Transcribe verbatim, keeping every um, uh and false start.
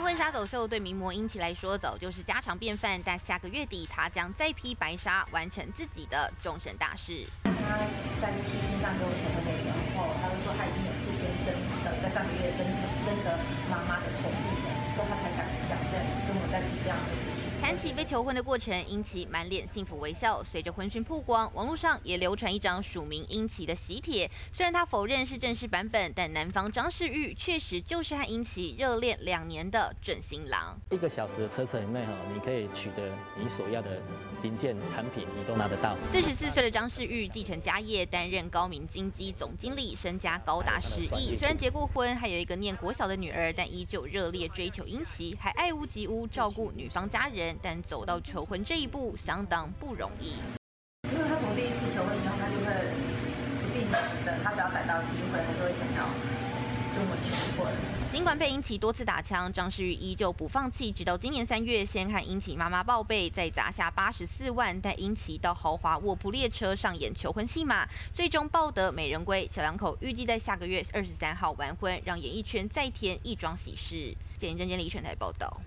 婚纱走秀对名模殷琦来说早就是家常便饭，但下个月底她将再披白纱，完成自己的终身大事。 他在七星上给我求婚的时候，他就说他已经有事先征呃，在上个月征征得妈妈的同意了，所以他才敢讲这跟我在提这样的事情。 谈起被求婚的过程，殷琦满脸幸福微笑。随着婚讯曝光，网络上也流传一张署名殷琦的喜帖。虽然他否认是正式版本，但男方张世玉确实就是和殷琦热恋两年的准新郎。 一个小时的车程以内哈，你可以取得你所要的零件产品，你都拿得到。 四十四岁的张世玉继承家业，担任高明金基总经理，身家高达十亿。虽然结过婚，还有一个念国小的女儿，但依旧热烈追求殷琦，还爱屋及乌照顾女方家人。但走到求婚这一步，相当不容易。 因为他从第一次求婚以后，他就会不定时的，他只要逮到机会，他就会想要跟我求婚。 尽管被殷琦多次打枪，张世玉依旧不放弃，直到今年三月，先和殷琦妈妈报备，再砸下八十四万，带殷琦到豪华卧铺列车上演求婚戏码，最终抱得美人归。小两口预计在下个月二十三号完婚，让演艺圈再添一桩喜事。简真监李选台报道。